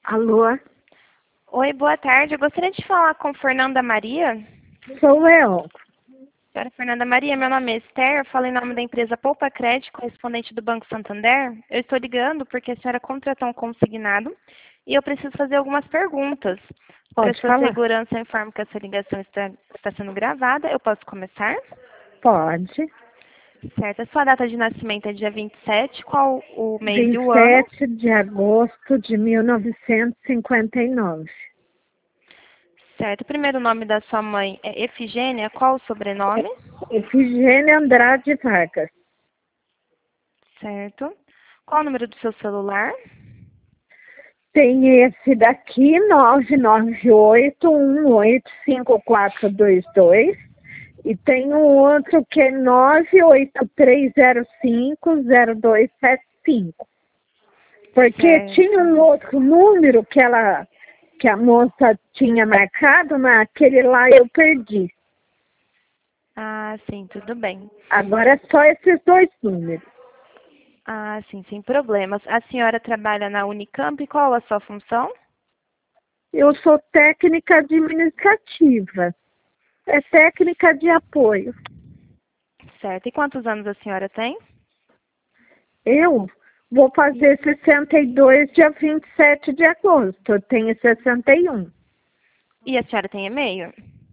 Alô, Oi, boa tarde. Eu gostaria de falar com Fernanda Maria. sou eu. Senhora Fernanda Maria, meu nome é Esther. Eu falo em nome da empresa Poupa Crédito, correspondente do Banco Santander. Eu estou ligando porque a senhora contratou um consignado e eu preciso fazer algumas perguntas. Para Pode sua falar? segurança, eu informo que essa ligação está sendo gravada. Eu posso começar? Pode. Certo. A sua data de nascimento é dia 27. Qual o mês e Vinte o e ano? sete de agosto de 1959. Certo. O primeiro nome da sua mãe é Efigênia. Qual o sobrenome? Efigênia Andrade Vargas. Certo. Qual o número do seu celular? Tem esse daqui, 998185422. E tem um outro que é 983050275. Porque tinha Certo. um outro número que a moça tinha marcado, naquele lá eu perdi. Ah, sim, tudo bem. Agora é só esses dois números. Ah, sim, sem problemas. A senhora trabalha na Unicamp, qual a sua função? Eu sou técnica administrativa. É técnica de apoio. Certo. E quantos anos a senhora tem? Eu vou fazer 62 dia 27 de agosto. Eu tenho 61. E a senhora tem e-mail?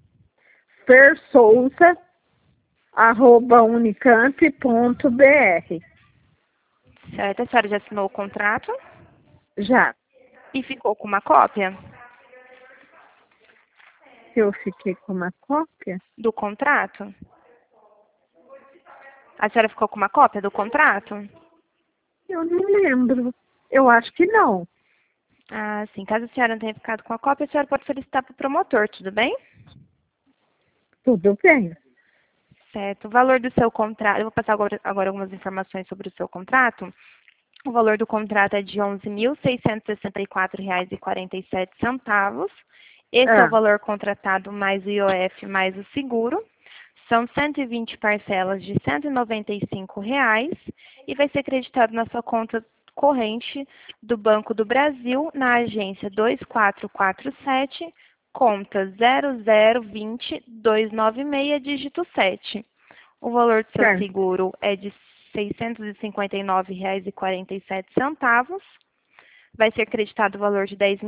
fersouza@unicamp.br. Certo. A senhora já assinou o contrato Já. e ficou com uma cópia Eu fiquei com uma cópia? do contrato? A senhora ficou com uma cópia do contrato? Eu não lembro. Eu acho que não. Ah, sim. Caso a senhora não tenha ficado com a cópia, a senhora pode solicitar para o promotor, tudo bem? Tudo bem. Certo. O valor do seu contrato, eu vou passar agora algumas informações sobre o seu contrato. O valor do contrato é de R$ 11.664,47. Esse é o Ah, valor contratado mais o IOF mais o seguro. São 120 parcelas de R$ 195 e vai ser creditado na sua conta corrente do Banco do Brasil, na agência 2447, conta 0020296, dígito 7. O valor do seu certo. seguro é de R$ 659,47. Vai ser creditado o valor de R$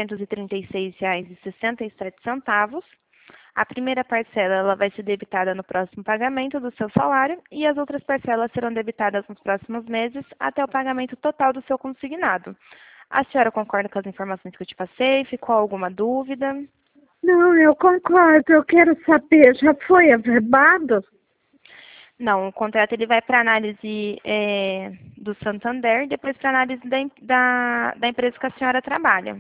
10.636,67. A primeira parcela ela vai ser debitada no próximo pagamento do seu salário e as outras parcelas serão debitadas nos próximos meses até o pagamento total do seu consignado. A senhora concorda com as informações que eu te passei? Ficou alguma dúvida? Não, eu concordo. Eu quero saber, já foi averbado? Não, o contrato ele vai para análise do Santander e depois para análise da empresa que a senhora trabalha.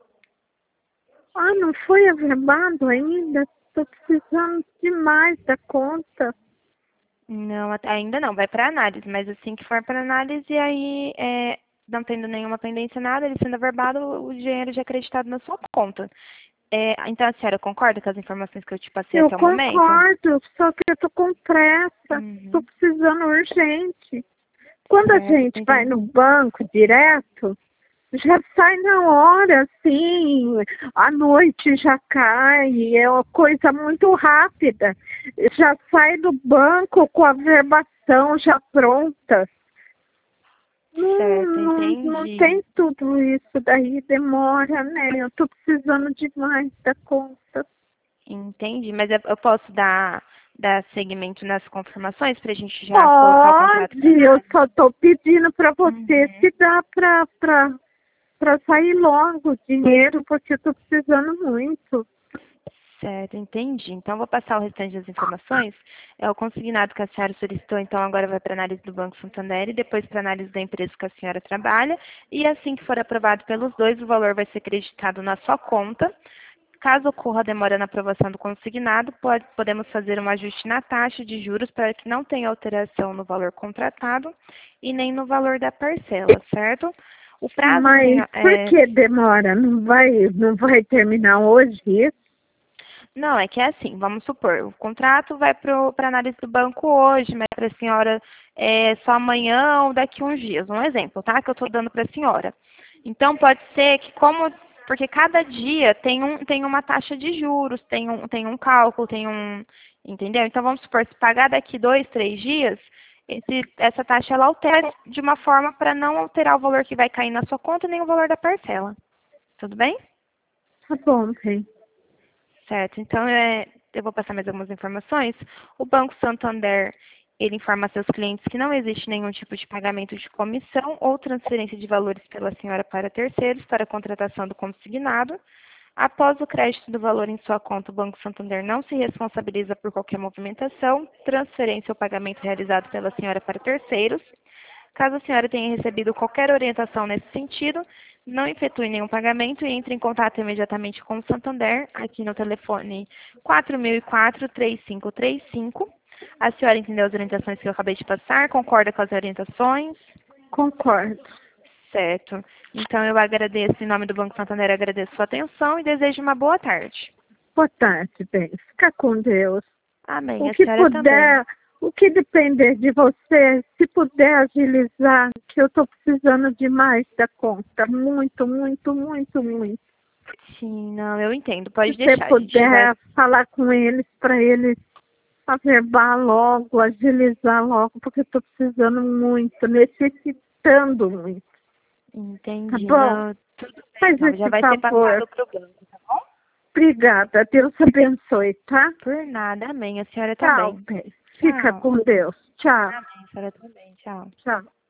Ah, não foi averbado ainda? Estou precisando demais da conta. Não, ainda não, vai para análise, mas assim que for para análise, aí não tendo nenhuma pendência, nada, ele sendo averbado, o dinheiro já é acreditado na sua conta. Então a senhora concorda com as informações que eu te passei Eu até o momento? concordo, só que eu estou com pressa. Estou Uhum. precisando urgente. Quando a Certo, gente vai entendi. no banco direto, já sai na hora, assim, à noite já cai, é uma coisa muito rápida. Já sai do banco com a verbação já pronta. Certo, Não entendi. tem tudo isso, daí demora, né? Eu tô precisando demais da conta. Entendi, mas eu posso dar seguimento nas confirmações para a gente já colocar o contrato para Pode, eu análise? só tô pedindo para você Uhum. se dá para sair logo o dinheiro, porque eu tô precisando muito. Certo, entendi. Então, vou passar o restante das informações. É o consignado que a senhora solicitou, então agora vai para análise do Banco Santander e depois para análise da empresa que a senhora trabalha. E assim que for aprovado pelos dois, o valor vai ser creditado na sua conta. Caso ocorra a demora na aprovação do consignado, podemos fazer um ajuste na taxa de juros para que não tenha alteração no valor contratado e nem no valor da parcela, certo? O prazo, Mas por que demora? Não vai terminar hoje isso? não, é que é assim, vamos supor, o contrato vai para análise do banco hoje, mas para a senhora só amanhã ou daqui a uns dias. Um exemplo, tá? Que eu estou dando para a senhora. Então, pode ser que porque cada dia tem uma taxa de juros, tem um cálculo, entendeu? Então, vamos supor, se pagar daqui 2, 3 dias, essa taxa ela altera de uma forma para não alterar o valor que vai cair na sua conta, nem o valor da parcela. Tudo bem? Tá bom, bem. Certo. Então, eu vou passar mais algumas informações. O Banco Santander, ele informa a seus clientes que não existe nenhum tipo de pagamento de comissão ou transferência de valores pela senhora para terceiros para a contratação do consignado. Após o crédito do valor em sua conta, o Banco Santander não se responsabiliza por qualquer movimentação, transferência ou pagamento realizado pela senhora para terceiros. Caso a senhora tenha recebido qualquer orientação nesse sentido, não efetue nenhum pagamento e entre em contato imediatamente com o Santander, aqui no telefone 4004-3535. A senhora entendeu as orientações que eu acabei de passar? Concorda com as orientações? Concordo. Certo. Então, eu agradeço, em nome do Banco Santander, agradeço sua atenção e desejo uma boa tarde. Boa tarde, bem. Fica com Deus. Amém. O A que senhora puder, também. o que depender de você, se puder agilizar, que eu estou precisando demais da conta. Muito, muito, muito, muito. Sim, não, eu entendo. Pode Se você deixar. A gente vai... puder falar com eles para eles averbar logo, agilizar logo, porque eu estou precisando muito, necessitando muito. Tá Entendi. bom? Não, tudo bem. Faz Então, já esse vai ser favor. passado para o banco, tá bom? Obrigada. Deus abençoe, tá? Por nada. Amém. A senhora Tchau, também. bem. Fica Tchau. com Deus. Tchau. Amém. A senhora também. Tchau. Tchau.